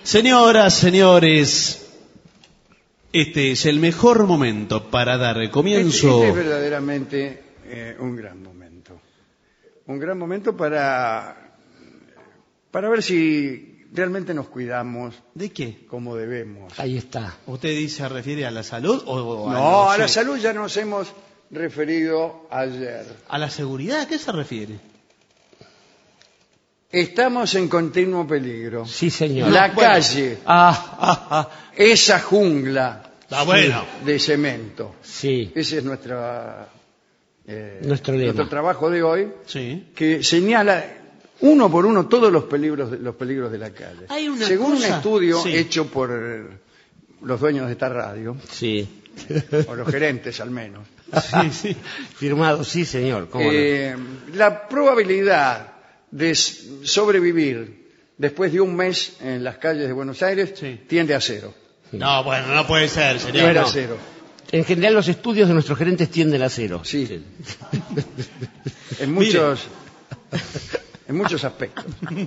Señoras, señores, este es el mejor momento para dar comienzo. Este es verdaderamente un gran momento. Un gran momento para ver si realmente nos cuidamos. ¿De qué? Como debemos. Ahí está. ¿Usted dice se refiere a la salud o No, a la sí? salud ya nos hemos referido ayer. ¿A la seguridad? ¿A qué se refiere? Estamos en continuo peligro. Sí, señor. La calle, esa jungla bueno. de cemento. Sí. Ese es nuestro lema. Nuestro trabajo de hoy, Sí. que señala uno por uno todos los peligros de la calle. Hay una Según cosa- un estudio sí. hecho por los dueños de esta radio, Sí. o los gerentes al menos, Sí, sí. Firmado, sí, señor. ¿Cómo no? la probabilidad de sobrevivir después de un mes en las calles de Buenos Aires Sí. tiende a cero. No, bueno, no puede ser, señor. Tiende a no. cero. En general, los estudios de nuestros gerentes tienden a cero. Sí. En muchos aspectos.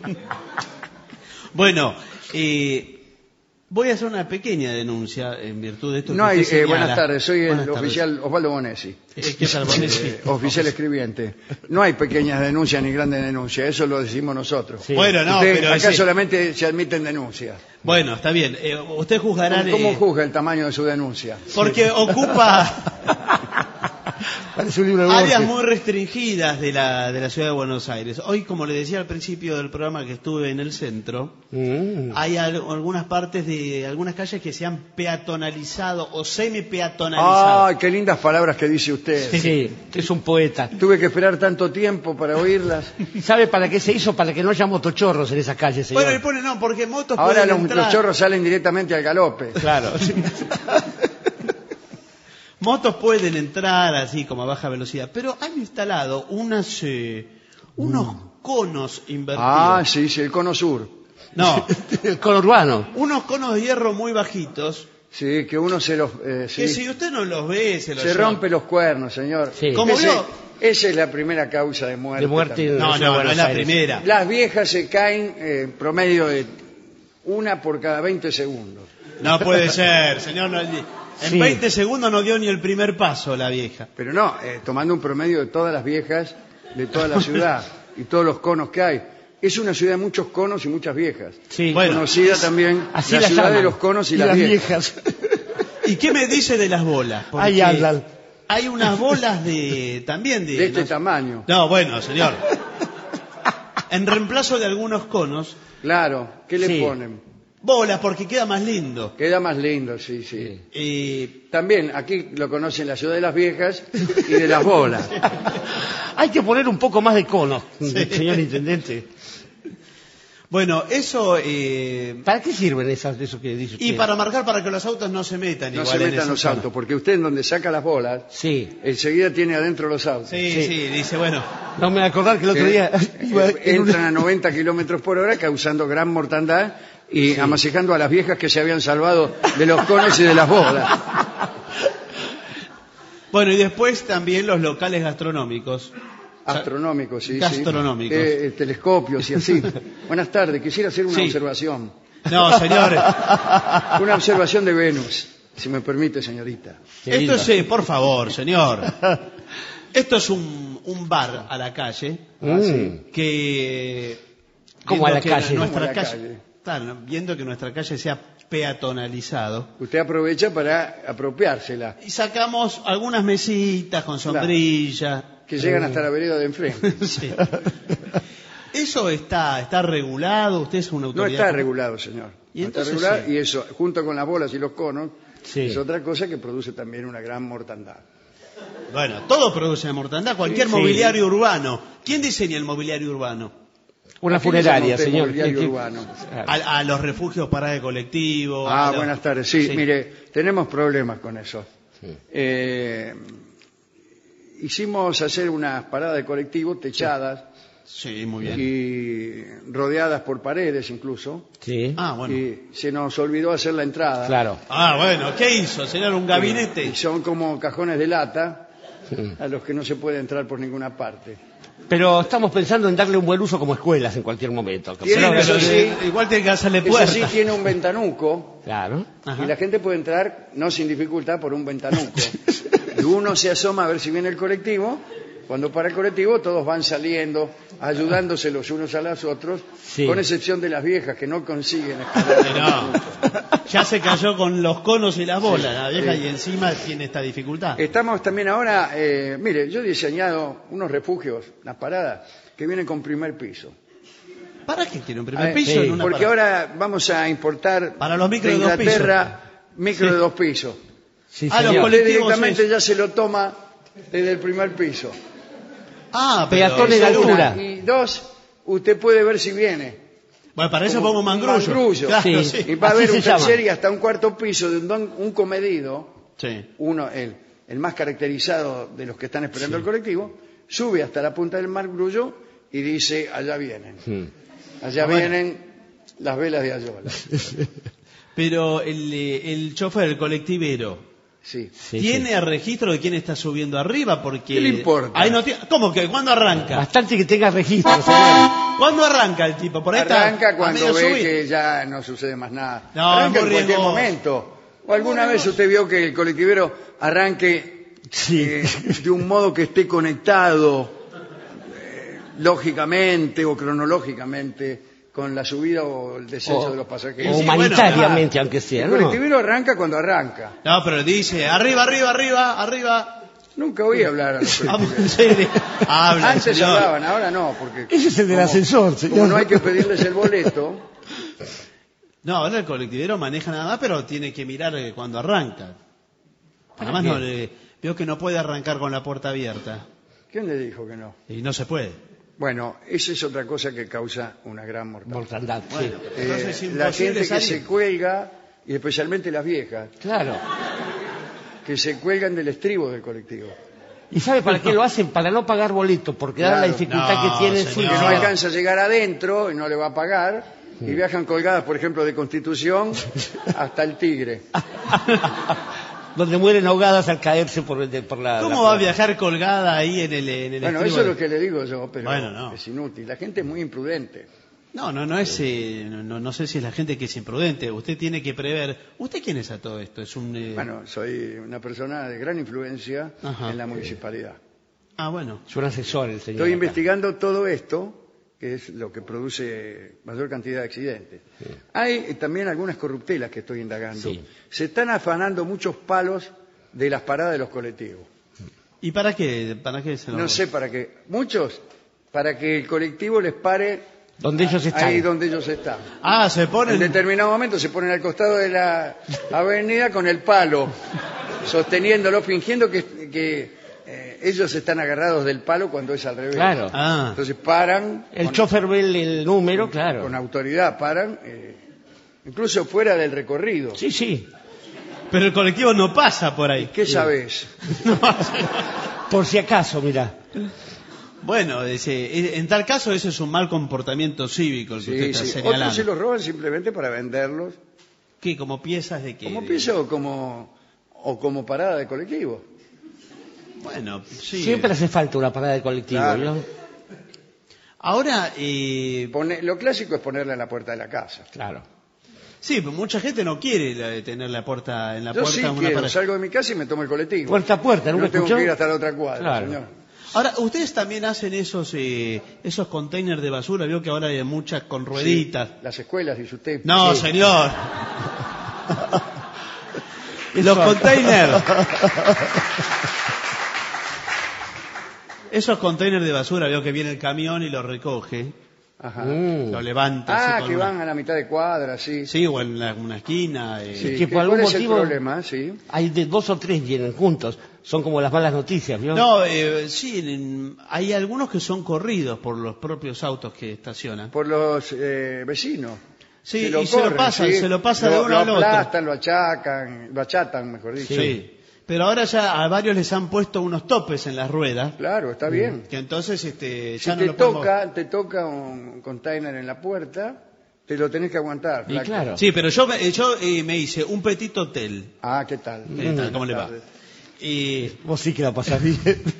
Bueno, voy a hacer una pequeña denuncia en virtud de esto. No que hay, usted señala. buenas tardes, soy el Buenas tardes. oficial Osvaldo Bonesi. ¿Qué tal, Bonesi? Oficial escribiente. No hay pequeñas denuncias ni grandes denuncias, eso lo decimos nosotros. Sí. Bueno, no, Usted, pero acá ese- solamente se admiten denuncias. Bueno, está bien. Usted juzgará... ¿Cómo juzga el tamaño de su denuncia? Porque ocupa Parece un libro de áreas Borges. muy restringidas de la ciudad de Buenos Aires. Hoy, como le decía al principio del programa que estuve en el centro, hay algunas partes de algunas calles que se han peatonalizado o semi-peatonalizado. ¡Ay, qué lindas palabras que dice usted! Sí, es un poeta. Tuve que esperar tanto tiempo para oírlas. ¿Sabe para qué se hizo? Para que no haya motochorros en esa calle, señor. Bueno, le pone no, porque motos Ahora pueden los entrar. chorros salen directamente al galope. Claro. Motos pueden entrar así como a baja velocidad, pero han instalado unos conos invertidos. Ah, sí, el cono sur. No, El conurbano. unos conos de hierro muy bajitos, Sí, que uno se los... sí. que si usted no los ve, se los Se lleva. rompe los cuernos, señor. Sí. ¿Cómo Ese- vio? Esa es la primera causa de muerte. De muerte también. No, Ciudad de no, no Buenos es la Aires. primera. Las viejas se caen promedio de una por cada 20 segundos. No puede ser, señor. En Sí. 20 segundos no dio ni el primer paso la vieja. Pero no, tomando un promedio de todas las viejas de toda la ciudad y todos los conos que hay. Es una ciudad de muchos conos y muchas viejas. Sí. Bueno, Conocida también Así la la ciudad de llaman. los conos y las viejas. ¿Y qué me dice de las bolas? Porque Ahí andan. hay unas bolas también de... De este no sé- tamaño. No, bueno, señor. En reemplazo de algunos conos, Claro, ¿qué le Sí. ponen? bolas porque queda más lindo. Queda más lindo, sí, sí. Y También aquí lo conocen la ciudad de las viejas y de las bolas. Hay que poner un poco más de cono, señor intendente. bueno, eso... ¿Para qué sirven eso que dice usted? y para marcar para que los autos no se metan No igual se en metan esa los zona. autos, porque usted en donde saca las bolas, Sí. enseguida tiene adentro los autos. Sí, Sí. sí, dice, bueno... No me voy a acordar que el otro día... iba en Entran una- a 90 kilómetros por hora causando gran mortandad y amasejando a las viejas que se habían salvado de los conos y de las bolas. Bueno, y después también los locales gastronómicos. Astronómicos, sí. Gastronómicos. Sí. Telescopios y así. Buenas tardes, quisiera hacer una Sí. observación. No, señor. Una observación de Venus, si me permite, señorita. Qué Esto lindo. es, por favor, señor. Esto es un bar a la calle que... ¿Cómo a la viendo que calle? Nuestra ¿Cómo a la calle, calle? Claro, viendo que nuestra calle se ha peatonalizado. Usted aprovecha para apropiársela, Y sacamos algunas mesitas con sombrilla. que llegan hasta la vereda de enfrente. Sí. ¿Eso está regulado? ¿Usted es una No autoridad? está regulado, señor. ¿Y No está entonces regulado sí? y eso, junto con las bolas y los conos, Sí. es otra cosa que produce también una gran mortandad. Bueno, todo produce mortandad, cualquier Sí. mobiliario urbano. ¿Quién diseña el mobiliario urbano? Una ¿A qué le llama funeraria, usted señor. mobiliario ¿Qué- urbano? A los refugios para de colectivo. a los- Buenas tardes. Sí, Sí. mire, tenemos problemas con eso. Hicimos hacer unas paradas de colectivo techadas Sí, muy bien. y rodeadas por paredes incluso. Sí. Ah, bueno. Y se nos olvidó hacer la entrada. Claro. Ah, bueno, ¿qué hizo, señor? ¿Un gabinete? Y son como cajones de lata a los que no se puede entrar por ninguna parte. Pero estamos pensando en darle un buen uso como escuelas en cualquier momento. Tiene, eso sí, igual tiene que hacerle eso puerta. sí tiene un ventanuco. Claro. Ajá. Y la gente puede entrar no sin dificultad por un ventanuco. Y uno se asoma a ver si viene el colectivo. Cuando para el colectivo todos van saliendo, ayudándose los unos a los otros, Sí. con excepción de las viejas que no consiguen escalar. No. Ya se cayó con los conos y las bolas, la vieja, y encima tiene esta dificultad. Estamos también ahora, mire, yo he diseñado unos refugios, unas paradas, que vienen con primer piso. ¿Para qué tiene un primer Ah, piso sí, en una Porque parada? ahora vamos a importar Para los micros de de dos Inglaterra micro Sí. de 2 pisos. Sí, Ah, los señor. colectivos. Usted directamente es- ya se lo toma desde el primer piso. Ah, pero Peatones de eso es altura. una- Y 2, usted puede ver si viene. Bueno, para eso Como pongo un mangrullo. mangrullo. Claro, Sí. sí. Y va a Así haber se un llama. tercer y hasta un cuarto piso de un comedido, Sí. uno, el más caracterizado de los que están esperando el colectivo, sube hasta la punta del mangrullo y dice, allá vienen. Allá Ah, bueno. vienen las velas de Ayola. Pero el chofer, el colectivero, Sí. Sí, ¿tiene sí. registro de quién está subiendo arriba? Porque ¿Qué le importa? Ahí no tiene- ¿Cómo que? ¿Cuándo arranca? Bastante que tenga registro, señor. ¿Cuándo arranca el tipo? Por ahí está Arranca a cuando medio ve subir. que ya no sucede más nada. No, Arranca es en muy cualquier riesgoso. momento. ¿O alguna vez usted vio que el colectivero arranque de un modo que esté conectado lógicamente o cronológicamente con la subida o el descenso de los O pasajeros? Sí, humanitariamente, bueno, aunque sea, El ¿no? colectivero arranca cuando arranca. No, pero dice, arriba, arriba, arriba, arriba. Nunca oí hablar a los Vamos, en colectiveros. serio. Habla, Antes señor. hablaban, ahora no, porque Ese es el del ascensor, señor. como no hay que pedirles el boleto, No, ahora el colectivero maneja nada más, pero tiene que mirar cuando arranca. Además, qué? no, veo que no puede arrancar con la puerta abierta. ¿quién le dijo que no? Y no se puede. Bueno, esa es otra cosa que causa una gran mortalidad. Mortandad, sí. Bueno, entonces es La imposible gente que salir. se cuelga, y especialmente las viejas, Claro. que se cuelgan del estribo del colectivo. ¿Y sabe para qué lo hacen? Para no pagar boleto, porque dada la Claro. dificultad No, que tienen... señor. Porque no alcanza a llegar adentro y no le va a pagar, y viajan colgadas, por ejemplo, de Constitución hasta el Tigre. Donde mueren ahogadas al caerse por la... ¿Cómo va a viajar colgada ahí en el Bueno, estribo? eso es lo que le digo yo, pero Bueno, no. es inútil. La gente es muy imprudente. No es, no sé si es la gente que es imprudente. Usted tiene que prever. ¿Usted quién es a todo esto? Es un. Bueno, soy una persona de gran influencia Ajá. en la municipalidad. Ah, bueno. Es un asesor el señor. Estoy acá. investigando todo esto, que es lo que produce mayor cantidad de accidentes. Hay también algunas corruptelas que estoy indagando. Sí. Se están afanando muchos palos de las paradas de los colectivos. ¿Y para qué? ¿Para qué se lo.? No sé para qué. Muchos, para que el colectivo les pare Donde ellos están. ahí donde ellos están. Ah, se En ponen. determinado momento se ponen al costado de la avenida con el palo, sosteniéndolo, fingiendo que ellos están agarrados del palo cuando es al revés. Claro. Ah. Entonces paran, El chofer ve el número, claro. con autoridad paran, incluso fuera del recorrido. Sí, sí. Pero el colectivo no pasa por ahí. ¿Qué sabes? Por si acaso, mira. Bueno, en tal caso ese es un mal comportamiento cívico el que usted Sí, está sí. señalando. Otros se los roban simplemente para venderlos, ¿Qué? ¿Como piezas de qué? como piso o como parada de colectivo. Bueno, sí. Siempre hace falta una parada de colectivo, Claro. ¿no? Ahora, Lo clásico es ponerla en la puerta de la casa. Claro. sí, pero mucha gente no quiere tener la puerta en la Yo puerta sí una quiero, parada. salgo de mi casa y me tomo el colectivo. Puerta a puerta, ¿nunca No tengo escuchó? que ir hasta la otra cuadra, Claro. señor. Ahora, ustedes también hacen esos containers de basura. Veo que ahora hay muchas con rueditas. Sí, las escuelas, dice usted. No, Sí. señor. Los containers. Esos containers de basura, veo que viene el camión y lo recoge, Ajá. lo levanta. así con Que una- van a la mitad de cuadra, sí. Sí, o en una esquina. Sí, que por algún ¿cuál es motivo- el problema? Sí. Hay de 2 o 3 vienen juntos. Son como las malas noticias, ¿vio? No, sí, hay algunos que son corridos por los propios autos que estacionan. Por los vecinos. Sí, y se lo pasan, se lo pasan de uno al otro. Lo aplastan, lo achatan, mejor dicho. Sí. Pero ahora ya a varios les han puesto unos topes en las ruedas, Claro, está bien. que entonces ya Si no te lo podemos... te toca un container en la puerta, te lo tenés que aguantar. Y flaco. claro. Sí, pero yo me hice un petit hotel. Ah, ¿qué tal? ¿Qué tal? ¿Cómo le va? tardes. Y Vos sí que la pasás bien.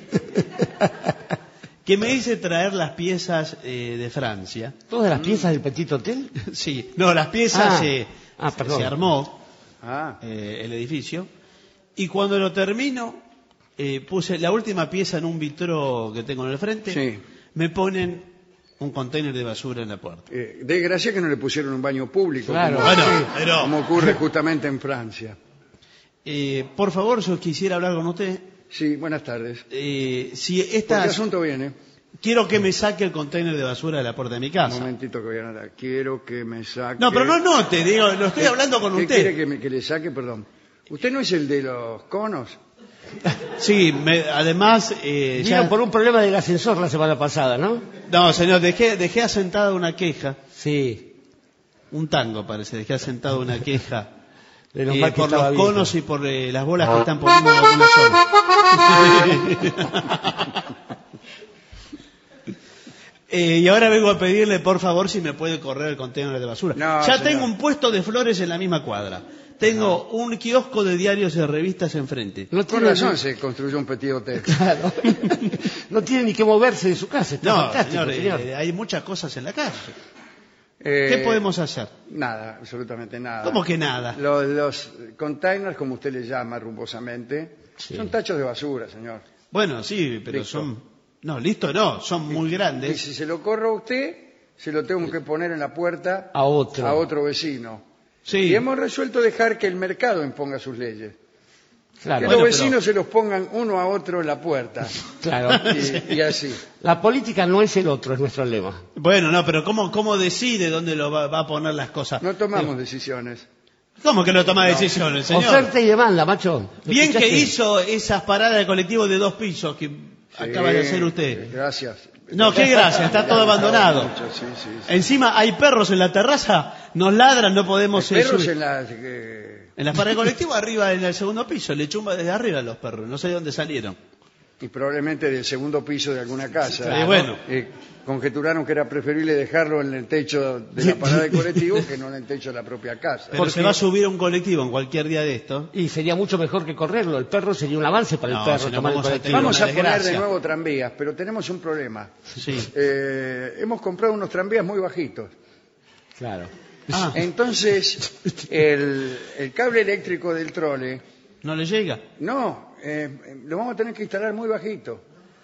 que me hice traer las piezas de Francia. ¿Todas las piezas del Petit Hotel? Sí, no, las piezas perdón. se armó Ah, el edificio. Y cuando lo termino, puse la última pieza en un vitró que tengo en el frente. sí. Me ponen un container de basura en la puerta. De gracia que no le pusieron un baño público, Claro. como, Bueno, pero como ocurre justamente en Francia. por favor, yo quisiera hablar con usted. Sí, buenas tardes. Si ¿Por qué estas, asunto viene? quiero que me saque el container de basura de la puerta de mi Un casa. momentito que voy a anotar. Quiero que me saque... No, pero no note, digo, lo estoy hablando con ¿Qué usted. quiere que le saque? Perdón. ¿Usted no es el de los conos? Sí, además Vieron por un problema del ascensor la semana pasada, ¿no? No, señor, dejé asentada una queja, Sí. un tango parece, dejé asentada una queja Menos mal que por estaba los bien. conos y por las bolas que están poniendo en alguna zona. Y ahora vengo a pedirle, por favor, si me puede correr el contenedor de basura. No, Ya señor. tengo un puesto de flores en la misma cuadra. Tengo un kiosco de diarios y de revistas enfrente. No Con tiene razón se construyó un petit hotel. Claro. No tiene ni que moverse de su casa. Está No, fantástico, señor, señor. hay muchas cosas en la calle. ¿Qué podemos hacer? Nada, absolutamente nada. ¿Cómo que nada? Los containers, como usted les llama rumbosamente, Sí. son tachos de basura, señor. Bueno, sí, pero Listo. son... No, listo no, son muy Y grandes. si se lo corro a usted, se lo tengo que poner en la puerta A otro. vecino. Sí. Y hemos resuelto dejar que el mercado imponga sus leyes. Claro. Que Bueno, los pero- vecinos se los pongan uno a otro en la puerta. Claro. Y así. La política no es el otro, es nuestro lema. Bueno, no, pero ¿cómo decide dónde lo va a poner las cosas? No tomamos decisiones. ¿Cómo que no toma decisiones, señor? Oferta y demanda, macho. Bien que ¿Escuchaste? hizo esas paradas de colectivo de 2 pisos que acaba de hacer usted. Gracias. No, qué gracia, está todo abandonado. Mucho, sí, sí, sí. Encima hay perros en la terraza, nos ladran, no podemos Perros subir. en las... En las paradas de colectivo arriba en el segundo piso, le chumba desde arriba a los perros, no sé de dónde salieron. y probablemente del segundo piso de alguna casa. Bueno. Conjeturaron que era preferible dejarlo en el techo de la parada de colectivo que no en el techo de la propia casa. Pero se va a subir a un colectivo en cualquier día de esto. Y sería mucho mejor que correrlo. El perro sería un avance para el No, perro. si no tomar el vamos a colectivo. tener Vamos una a poner desgracia. de nuevo tranvías, pero tenemos un problema. Sí. Hemos comprado unos tranvías muy bajitos. Claro. Ah, Entonces, el cable eléctrico del trole, ¿no le llega? no, lo vamos a tener que instalar muy bajito.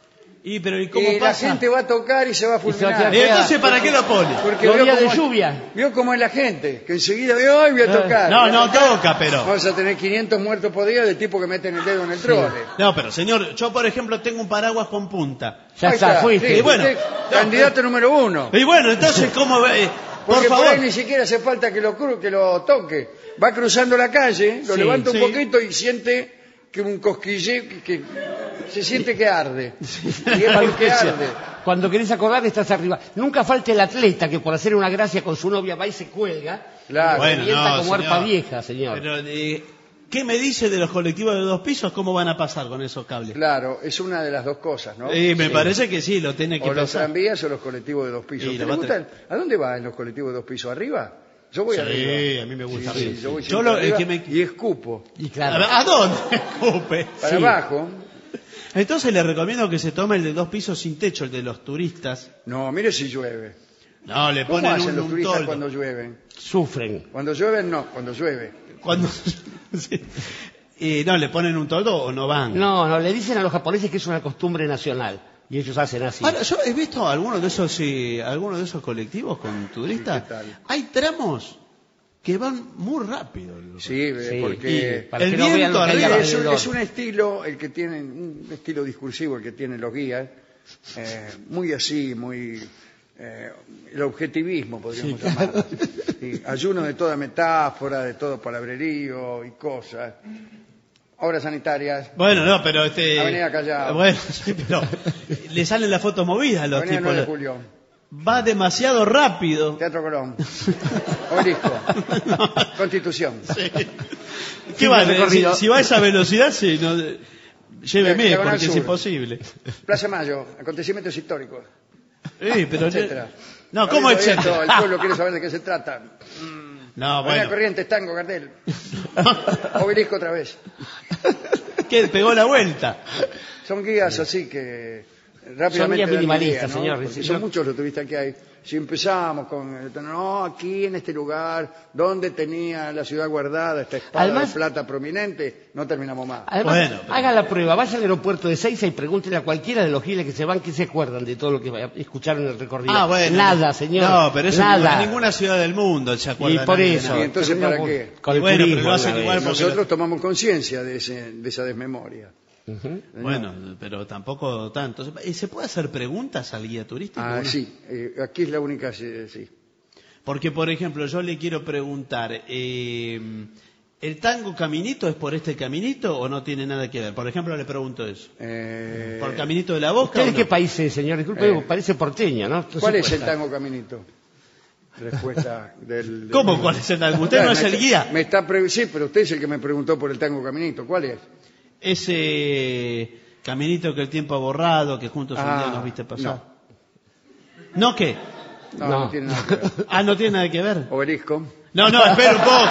Pero ¿y cómo Y la pasa? gente va a tocar y se va a se va a fulminar. quedar- Entonces, ¿para qué lo pone? Porque Los vio días de cómo- lluvia. Vio cómo es la gente, que enseguida ve, ¡ay, voy a tocar! No, voy a no tocar". toca, pero... Vamos a tener 500 muertos por día de tipo que meten el dedo en el trole. No, pero señor, yo por ejemplo tengo un paraguas con punta. Ya Ahí está, fuiste. sí, Y bueno, usted, candidato número 1. Y bueno, entonces, ¿cómo va? Por Porque por favor. ahí ni siquiera hace falta que lo toque. Va cruzando la calle, lo Sí, levanta un sí. poquito y siente que un cosquilleo, que se siente que arde. Y es porque arde. Cuando querés acordar estás arriba. Nunca falta el atleta que por hacer una gracia con su novia va y se cuelga. Claro. Bueno, Revienta no, como arpa señor. vieja, señor. Pero, ¿qué me dice de los colectivos de 2 pisos? ¿Cómo van a pasar con esos cables? Claro, es una de las dos cosas, ¿no? Me parece que sí, lo tiene que O los pensar. tranvías o los colectivos de 2 pisos. Sí, ¿Te lo va a gustan? ¿A dónde va en los colectivos de 2 pisos? ¿Arriba? Yo voy arriba. Sí, a mí me gusta Sí, arriba. yo voy Yo siempre lo- el arriba que me- y escupo. Y claro. ¿A dónde? Escupe. Para Sí. abajo. Entonces le recomiendo que se tome el de 2 pisos sin techo, el de los turistas. No, mire si llueve. No, le ¿Cómo ponen hacen un los turistas toldo. cuando llueven? Sufren. Cuando llueven, no. Cuando llueve. Cuando... sí. Y no, le ponen un toldo o no van. No, le dicen a los japoneses que es una costumbre nacional. Y ellos hacen así. Ahora, yo he visto algunos de esos colectivos con turistas. ¿qué tal? Hay tramos que van muy rápido. Sí, Sí, porque... para el que no vean viento lo que hay arriba alrededor. Es un estilo, el que tienen, un estilo discursivo el que tienen los guías, muy así, muy el objetivismo podríamos llamarlo. Sí, ayuno de toda metáfora, de todo palabrerío y cosas. Obras sanitarias, Bueno, no, pero Avenida Callao. Bueno, sí, pero le salen las fotos movidas a los Avenida tipos. 9 de Julio, Va demasiado rápido. Teatro Colón, Obelisco, Constitución. ¿Qué va? recorrido. Si va a esa velocidad, sí, no, lléveme, Diagonal porque es Sur. imposible. Plaza Mayo, acontecimientos históricos, Pero etcétera. no, ¿cómo Abriendo etcétera? abierto, el pueblo quiere saber de qué se trata. No, Avenida bueno. Corrientes, Tango, Cartel. Obelisco otra vez. ¿Qué? Pegó la vuelta. Son guías así que rápidamente... Son guías dan minimalistas, idea, ¿no? señor. Porque son muchos los turistas que hay. Si empezamos con, no, aquí en este lugar, donde tenía la ciudad guardada esta espada Además, de plata prominente, no terminamos más. Además, Bueno, pero- haga la prueba, vaya al aeropuerto de Seiza y pregúntele a cualquiera de los giles que se van qué se acuerdan de todo lo que escucharon en el recorrido. Ah, bueno. Nada, señor. No, pero eso nada. en ninguna ciudad del mundo se acuerda. Y por nadie de eso. nada. ¿Y entonces Pero para no, qué? Con el Bueno, pero turismo, lo hacen a la igual vez. porque- Nosotros tomamos conciencia de esa desmemoria. Bueno, pero tampoco tanto. ¿Se puede hacer preguntas al guía turístico? Ah, ¿No? sí, aquí es la única, sí. Porque, por ejemplo, yo le quiero preguntar, ¿el tango caminito es por este caminito o no tiene nada que ver? Por ejemplo, le pregunto eso. ¿Por el caminito de la Boca? ¿Usted de o qué no? país es, señor? Disculpe, parece porteño, ¿no? No ¿Cuál se es el puede. tango caminito? Respuesta del... ¿Cómo cuál es el tango? Usted no es el guía. Sí, pero usted es el que me preguntó por el tango caminito. ¿Cuál es? Ese caminito que el tiempo ha borrado, que juntos un día nos viste pasar. ¿No qué? No tiene nada que ver. Ah, ¿no tiene nada que ver? Obelisco. No, espera un poco.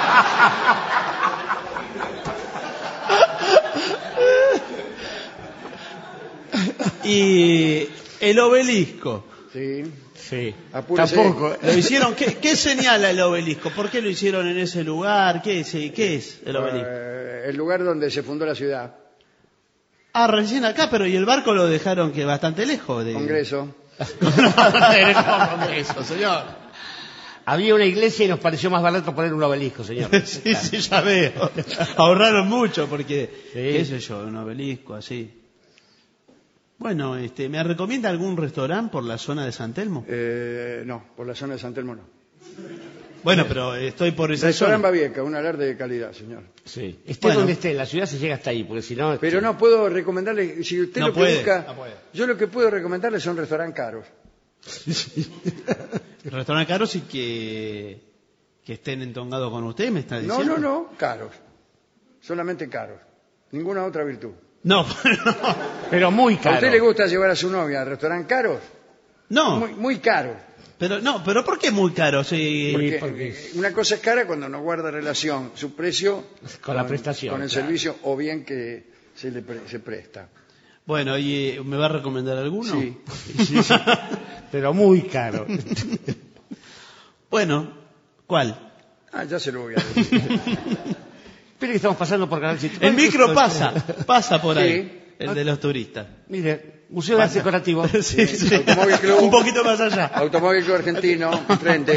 Y el obelisco. Sí. Sí. Apúrese. Tampoco. Lo hicieron, ¿qué señala el obelisco? ¿Por qué lo hicieron en ese lugar? ¿Qué es el obelisco? El lugar donde se fundó la ciudad. Ah, recién acá, pero ¿y el barco lo dejaron que bastante lejos? Congreso. No, eso, señor. Había una iglesia y nos pareció más barato poner un obelisco, señor. Sí, sí, ya veo. Ahorraron mucho porque, Sí. qué sé yo, un obelisco así. Bueno, ¿me recomienda algún restaurante por la zona de San Telmo? No, por la zona de San Telmo no. Bueno, pero estoy por esa Restaurante zona. Babieca, un alarde de calidad, señor. Sí. Esté Bueno. donde esté, en la ciudad se llega hasta ahí, porque si no... Pero no puedo recomendarle, si usted No lo que puede, busca, no puede. yo lo que puedo recomendarle son restaurantes caros. Restaurante caros y que estén entongados con usted, me está diciendo. No, caros. Solamente caros. Ninguna otra virtud. No, Pero muy ¿A caro. usted le gusta llevar a su novia a restaurantes caros? no, Muy caros. pero ¿por qué muy caro? Sí, Porque una cosa es cara cuando no guarda relación su precio Con la prestación, con el claro. servicio o bien que se presta. Bueno, ¿y me va a recomendar alguno? Sí. Pero muy caro. Bueno, ¿cuál? Ya se lo voy a decir. Espere que estamos pasando por Canal 7. El micro pasa por ahí, Sí. el de los turistas. Mire, Museo de Arte Decorativo. Sí, sí. Automóvil Club. Un poquito más allá. Automóvil Club Argentino, frente.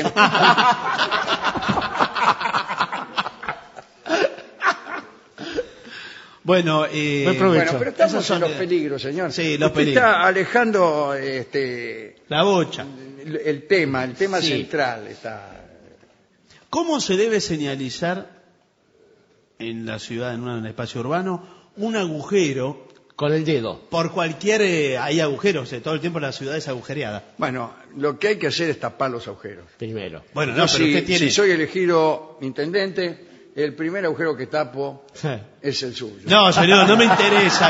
Bueno, Buen provecho. Bueno, pero estamos Esos son en los de- peligros, señor. Sí, los Usted peligros. está alejando la bocha. el tema Sí. central. ¿Cómo se debe señalizar en la ciudad, en un espacio urbano, un agujero? Con el dedo. Por cualquier... hay agujeros, todo el tiempo la ciudad es agujereada. Bueno, lo que hay que hacer es tapar los agujeros. Primero. Bueno, no, Yo, pero usted si tiene... soy elegido intendente, el primer agujero que tapo Sí. es el suyo. No, señor, no me interesa.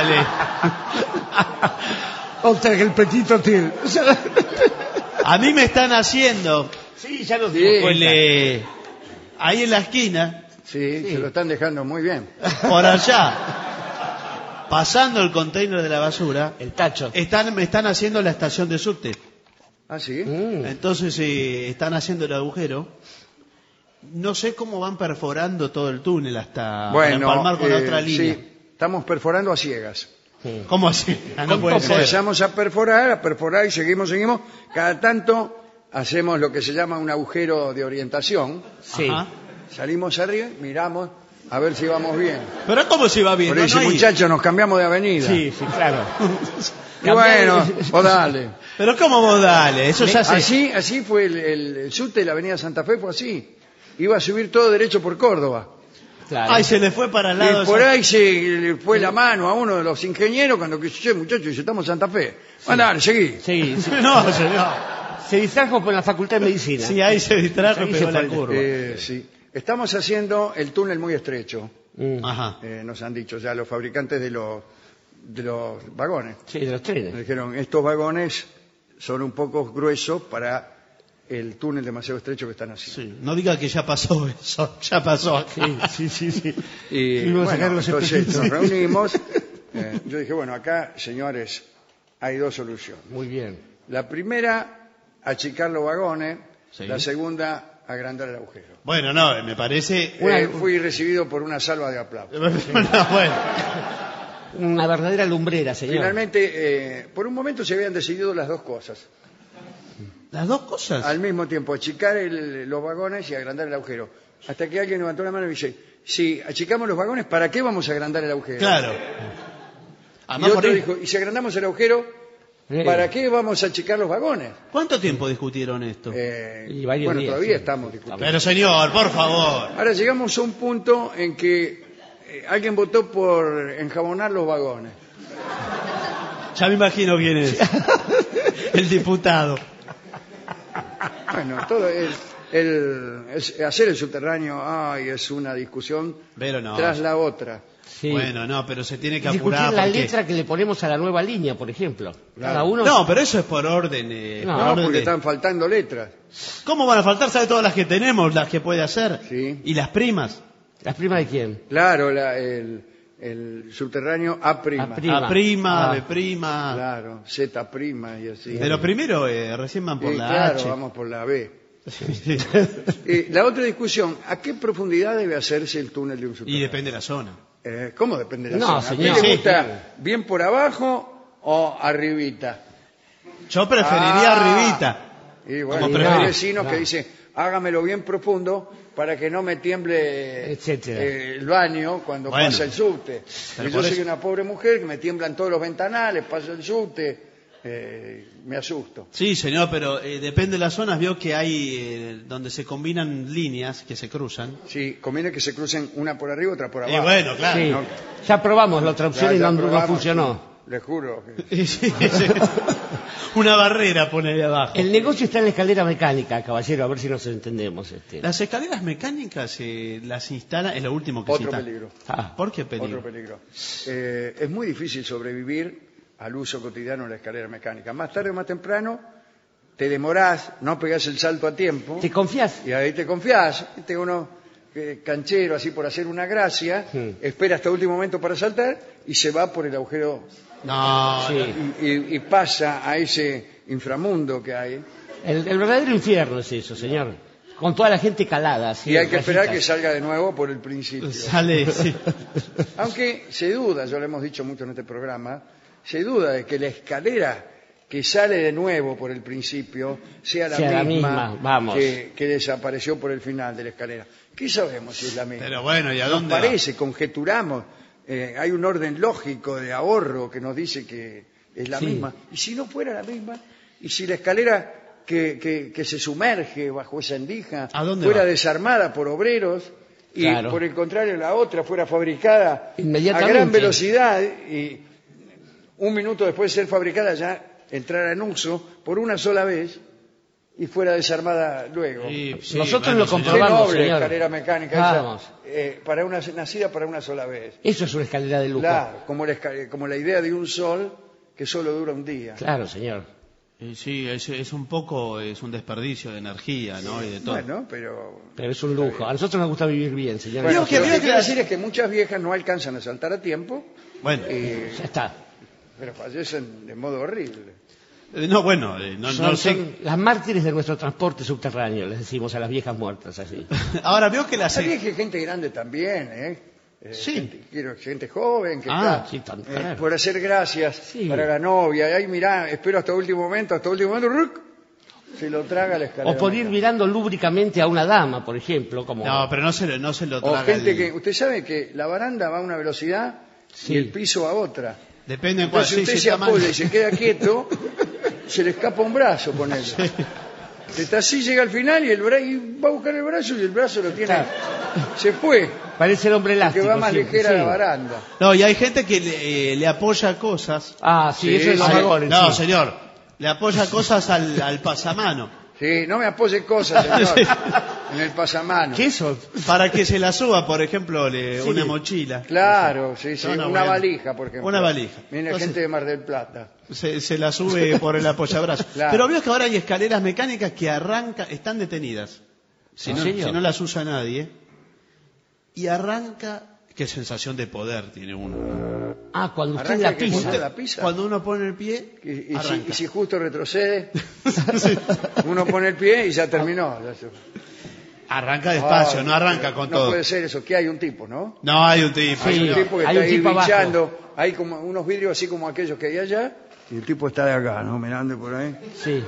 Otra que el petito tiene. A mí me están haciendo... Sí, ya lo Sí. digo. ahí en la esquina, Sí, se lo están dejando muy bien. por allá, pasando el container de la basura, El tacho. me están haciendo la estación de subte. ¿Ah, sí? Entonces están haciendo el agujero. No sé cómo van perforando todo el túnel hasta para empalmar con otra línea. sí, estamos perforando a ciegas. ¿Cómo así? Ah, no puede ser. Empezamos a perforar y seguimos. Cada tanto hacemos lo que se llama un agujero de orientación. Sí. Ajá. Salimos arriba, miramos a ver si vamos bien. Pero ¿cómo se va bien? Por No, eso, no hay- muchachos, nos cambiamos de avenida. Sí, claro. Y bueno, o dale. Pero ¿cómo vos dale? Eso ya se... Así fue el subte de la avenida Santa Fe, fue así. Iba a subir todo derecho por Córdoba. Claro. Ay, se le fue para el lado... Y por ahí se le fue la mano a uno de los ingenieros cuando quiso, che, muchachos, dice, estamos en Santa Fe. Dale, seguí. Sí, sí. No, señor. Se distrajo por la Facultad de Medicina. Sí, ahí se distrajo y Ahí pegó se la fue. curva. Sí. Estamos haciendo el túnel muy estrecho, Ajá. nos han dicho ya los fabricantes de los vagones. Sí, de los Nos trenes. dijeron, estos vagones son un poco gruesos para el túnel demasiado estrecho que están haciendo. Sí, no diga que ya pasó eso, ya pasó aquí. Sí. Y bueno, entonces nos reunimos. Yo dije, bueno, acá, señores, hay dos soluciones. Muy bien. La primera, achicar los vagones. Sí. La segunda, agrandar el agujero. Bueno, no, me parece... Fui recibido por una salva de aplausos. No, bueno. Una verdadera lumbrera, señor. Finalmente, por un momento se habían decidido las dos cosas. ¿Las dos cosas? Al mismo tiempo, achicar los vagones y agrandar el agujero. Hasta que alguien levantó la mano y dice, si achicamos los vagones, ¿para qué vamos a agrandar el agujero? Claro. Y otro dijo, y si agrandamos el agujero, ¿para qué vamos a achicar los vagones? ¿Cuánto tiempo discutieron esto? Bueno, días, todavía sí. estamos discutiendo. Pero señor, por favor. Ahora llegamos a un punto en que alguien votó por enjabonar los vagones. Ya me imagino quién es. El diputado. Bueno, todo hacer el subterráneo, es una discusión Pero no. tras la otra. Sí. Bueno, no, pero se tiene que Discutir apurar la porque... letra que le ponemos a la nueva línea, por ejemplo. Claro. Cada uno... No, pero eso es por orden. No, por orden Porque de- están faltando letras. ¿Cómo van a faltar? ¿Sabe todas las que tenemos? Las que puede hacer. Sí. ¿Y las primas? ¿Las primas de quién? Claro, el subterráneo A'. Prima. A prima, Ah. B prima. Claro, Z' y así. Pero primero recién van por Y la claro, H. vamos por la B. La otra discusión, ¿a qué profundidad debe hacerse el túnel de un Y subterráneo? depende de la zona. ¿Cómo depende de la No, zona? señor. ¿A ti te Sí, gusta bien por abajo o arribita? Yo preferiría arribita. Y bueno, Como hay preferís. vecinos que dicen, hágamelo bien profundo para que no me tiemble Etcétera. el baño cuando Bueno. pasa el subte. Pero Y yo por soy eso- una pobre mujer que me tiemblan todos los ventanales, pasa el subte, me asusto. Sí, señor, pero depende de las zonas. Veo que hay donde se combinan líneas que se cruzan. Sí, conviene que se crucen una por arriba, otra por Y abajo. bueno, claro. Sí. no. Ya probamos la otra opción y Ya no probamos, funcionó. sí, les juro. que- Sí, sí. Una barrera pone ahí abajo. El negocio está en la escalera mecánica, caballero, a ver si nos entendemos. Las escaleras mecánicas las instalan, es lo último que se Otro instala. peligro. ¿Por qué peligro? Otro peligro. Es muy difícil sobrevivir al uso cotidiano de la escalera mecánica. Más tarde o más temprano te demorás, no pegás el salto a tiempo ¿Te confías? y ahí te confiás. Uno canchero así por hacer una gracia, espera hasta el último momento para saltar y se va por el agujero No, Sí. y pasa a ese inframundo que hay. El verdadero infierno es eso, señor. Con toda la gente calada. Así, Y hay que esperar que rayitas. salga de nuevo por el principio. sale, sí. Aunque se duda, ya lo hemos dicho mucho en este programa, se duda de que la escalera que sale de nuevo por el principio sea la misma, vamos. que desapareció por el final de la escalera. ¿Qué sabemos si es la misma? Pero bueno, ¿y a Nos dónde va? parece, conjeturamos, hay un orden lógico de ahorro que nos dice que es la Sí. misma. ¿Y si no fuera la misma? ¿Y si la escalera que se sumerge bajo esa endija ¿A dónde fuera va? desarmada por obreros y Claro. por el contrario la otra fuera fabricada a Inmediatamente. gran velocidad y un minuto después de ser fabricada ya entrara en uso por una sola vez y fuera desarmada luego? Sí, sí, Nosotros bueno, lo señor. Qué comprobamos, noble señor. escalera mecánica esa, Vamos. nacida para una sola vez. Eso es una escalera de lujo. Claro, como la idea de un sol que solo dura un día. Claro, señor. Sí, es un poco, es un desperdicio de energía, ¿no? Y de todo. Bueno, pero... Pero es un lujo. A nosotros nos gusta vivir bien, señor. Bueno, Creo que lo que había quiero que- decir es que muchas viejas no alcanzan a saltar a tiempo, Bueno, Ya está. pero fallecen de modo horrible. no, bueno, no Son sé. las mártires de nuestro transporte subterráneo, les decimos a las viejas muertas así. Ahora veo que la Hay gente grande también, ¿eh? Sí. Gente joven que Ah, está sí, claro. por hacer gracias Sí. para la novia. Ahí mirá, espero hasta último momento, ¡ruc! Se lo traga la escalera. O por ir mirando lúbricamente a una dama, por ejemplo, como... No, pero no se lo O traga. gente el- que... Usted sabe que la baranda va a una velocidad Sí. y el piso a otra. Depende en cuál. Entonces usted sí, se está mal. apoya y se queda quieto, se le escapa un brazo, ponele. Está así, llega al final y va a buscar el brazo y el brazo lo tiene. Claro. Se fue, Parece el hombre que elástico. va más siempre, ligera sí. la baranda. No, y hay gente que le apoya cosas. Ah, sí, Sí, eso es los sí. vagones. No, sí. señor. Le apoya cosas al pasamano. Sí, no me apoye cosas, señor. en el pasamanos. ¿Qué eso? Para que se la suba, por ejemplo, una mochila. Claro, sí, sí. No, Una bueno. valija, por ejemplo. Una valija. Viene Entonces, gente de Mar del Plata. se la sube por el apoyabrazo. Claro. Pero veo que ahora hay escaleras mecánicas que están detenidas. Si ¿En no, serio? si no las usa nadie. Y arranca. Qué sensación de poder tiene uno. Ah, cuando usted Arranca la que pisa. cuando la pisa. Cuando uno pone el pie, Y arranca. si justo retrocede, uno pone el pie y ya terminó. Arranca despacio, Ah, no arranca con no todo. puede ser eso, que hay un tipo, ¿no? No hay un tipo. Sí. Hay un señor. tipo que Hay está un ahí tipo abajo. bichando, hay como unos vidrios así como aquellos que hay allá, y el tipo está de acá, ¿no? Mirando por ahí. Sí.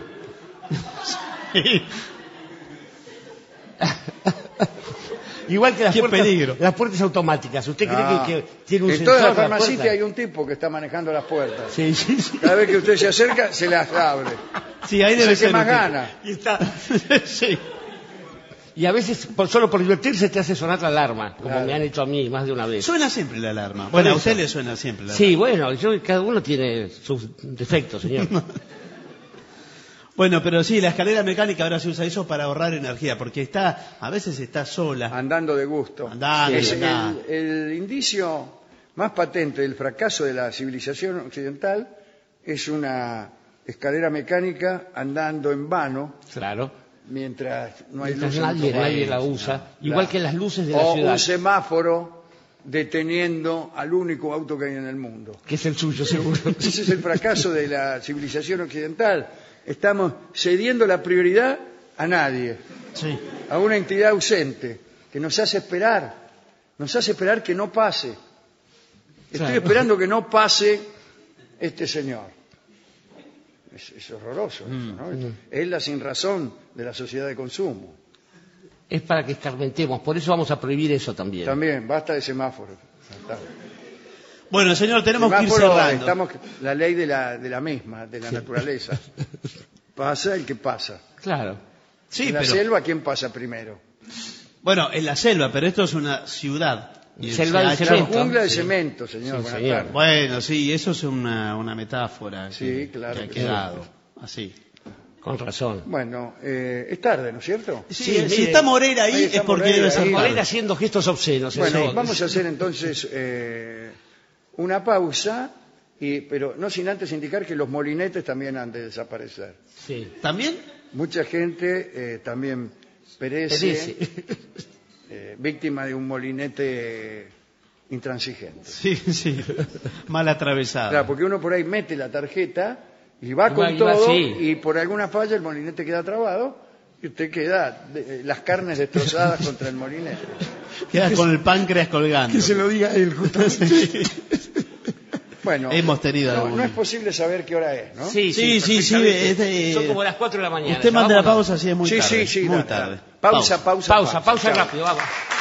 Igual que Qué peligro. las puertas automáticas. ¿Usted cree Ah. que tiene un en sensor? toda la la farmacia puerta? hay un tipo que está manejando las puertas. Sí, sí, sí. Cada vez que usted se acerca, se las abre. Sí, ahí Es debe el que ser. más un tipo. gana. Y, está- Sí. y a veces, solo por divertirse, te hace sonar la alarma, como Claro. me han hecho a mí más de una vez. Suena siempre la alarma. Bueno, a eso. usted le suena siempre la Sí, bueno, cada uno tiene sus defectos, señor. Bueno, pero sí, la escalera mecánica ahora se usa eso para ahorrar energía, porque a veces está sola. Andando de gusto. Andando, Es andando. el indicio más patente del fracaso de la civilización occidental es una escalera mecánica andando en vano Claro. mientras no hay Mientras luz en otro nadie país. la usa. Claro. Igual que las luces de la O ciudad, un semáforo deteniendo al único auto que hay en el mundo. que es el suyo, seguro. Ese es el fracaso de la civilización occidental. Estamos cediendo la prioridad a nadie, Sí. a una entidad ausente que nos hace esperar que no pase. Estoy Claro. esperando que no pase este señor. Es horroroso eso, ¿no? Es la sinrazón de la sociedad de consumo. Es para que escarmentemos, por eso vamos a prohibir eso también. También, basta de semáforos. Bueno, señor, tenemos que ir Semáforo, cerrando. la ley de la misma, de la naturaleza. Pasa el que pasa. Claro. Sí, En la pero selva, ¿quién pasa primero? bueno, en la selva, pero esto es una ciudad. Y Selva se de ha hecho- La cemento. jungla de Sí. cemento, señor. Sí, buenas señor. tardes. Bueno, sí, eso es una metáfora Sí, que, claro que ha que quedado así. Con razón. Bueno, es tarde, ¿no es cierto? Sí, Sí, si mire, está Moreira ahí ahí está es porque Moreira, debe ser ahí. Por tarde. ir haciendo gestos obscenos. Bueno, eso. vamos a hacer entonces una pausa, pero no sin antes indicar que los molinetes también han de desaparecer. Sí. ¿También? Mucha gente también perece, víctima de un molinete intransigente. Sí, sí. Mal atravesado. Claro, porque uno por ahí mete la tarjeta y va Y con va, todo sí. y por alguna falla el molinete queda trabado y usted queda las carnes destrozadas contra el molinete. Queda con el páncreas colgando. lo diga él, justamente. Bueno, Hemos tenido no, algún- no es posible saber qué hora es, ¿no? Sí, Sí, sí, sí, perfectamente. es de- Son como las 4 de la mañana. Usted ¿Ya manda la vámonos? pausa, sí, es muy Sí, tarde. sí, muy da. tarde. Pausa. Pausa Chao. rápido, vamos.